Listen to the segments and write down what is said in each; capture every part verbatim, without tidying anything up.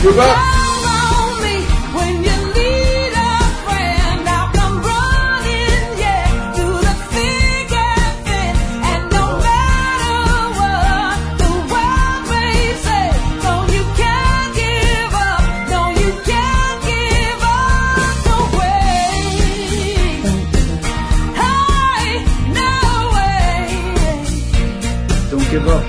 give up. Give up.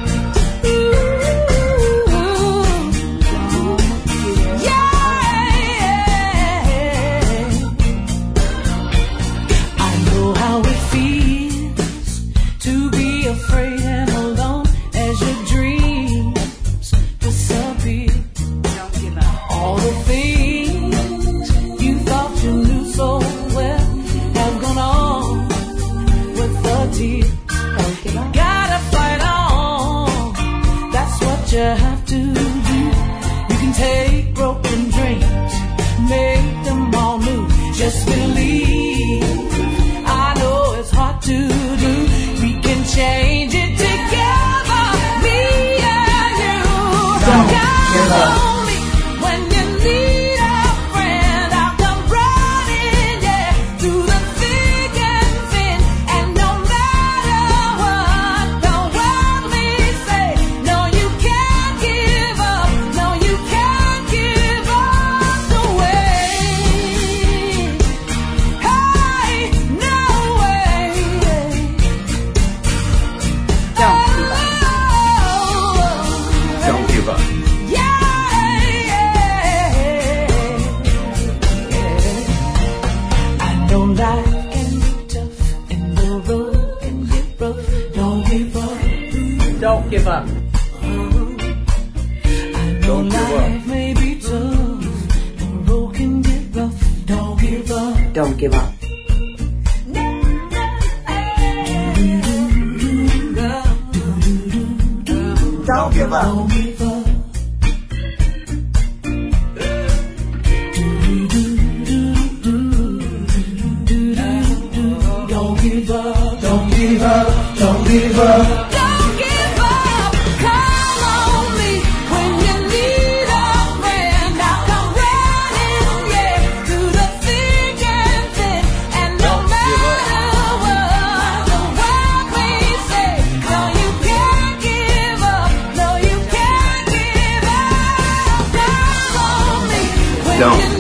I know how it feels to be afraid and alone as your dreams disappear. Don't give up. All the things you thought you knew so well have gone on with the tears. Don't give up. Gotta fight on. That's what you have to do. You can take broken dreams, make them all new. Just believe. I know it's hard to do. We can change it together, me and you. Don't give up. On me when you need a friend. I'll come running, yeah, through the thick and thin. And no matter what the world may say, no, you can't give up. No, you can't give up the way. Hey, no way. Don't give up. Oh, Don't give up. yeah, yeah. I know life can be tough and the road can get rough. Don't give up. Don't give up. I know Don't give up. life may be tough, the road can get rough. Don't give up. Don't give up. Don't give up. Don't give up. Don't give up. Don't give up. Don't give up. Don't give up. Call on me when you need a friend. I'll come running, yeah, through the thick and thin. And no Don't give up. matter what the world may say, no, you can't give up. No, you can't give up. Call on me when Don't. you